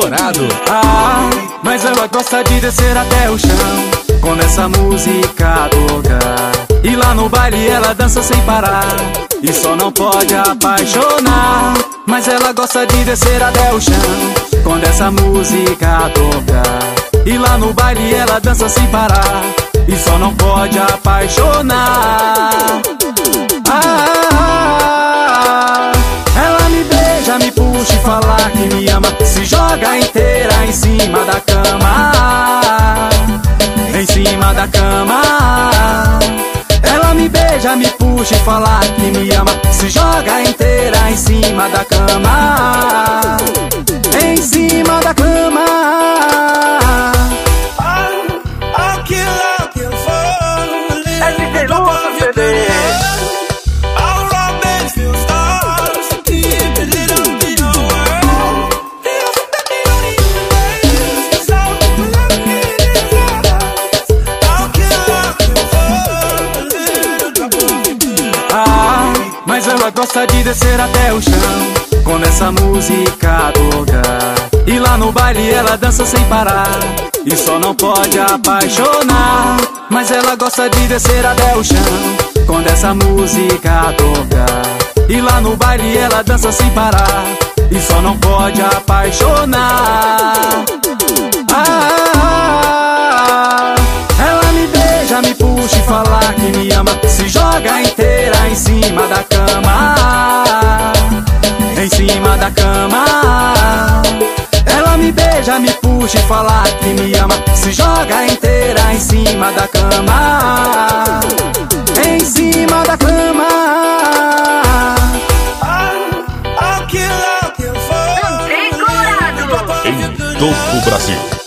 Dourado. Ah, mas ela gosta de descer até o chão quando essa música toca. E lá no baile ela dança sem parar e só não pode apaixonar. Mas ela gosta de descer até o chão quando essa música toca. E lá no baile ela dança sem parar e só não pode apaixonar. Ela me beija, me puxa e fala que me ama, se joga inteira em cima da cama, em cima da cama. Ela me beija, me puxa e fala que me ama, se joga inteira em cima da cama, em cima da cama. Mas ela gosta de descer até o chão quando essa música toca. E lá no baile ela dança sem parar e só não pode apaixonar. Mas ela gosta de descer até o chão quando essa música toca. E lá no baile ela dança sem parar e só não pode apaixonar. Ela me beija, me puxa e fala que me ama, se joga inteira em cima da cama, em cima da cama. Ela me beija, me puxa e fala que me ama, se joga inteira em cima da cama, em cima da cama. Em todo o Brasil.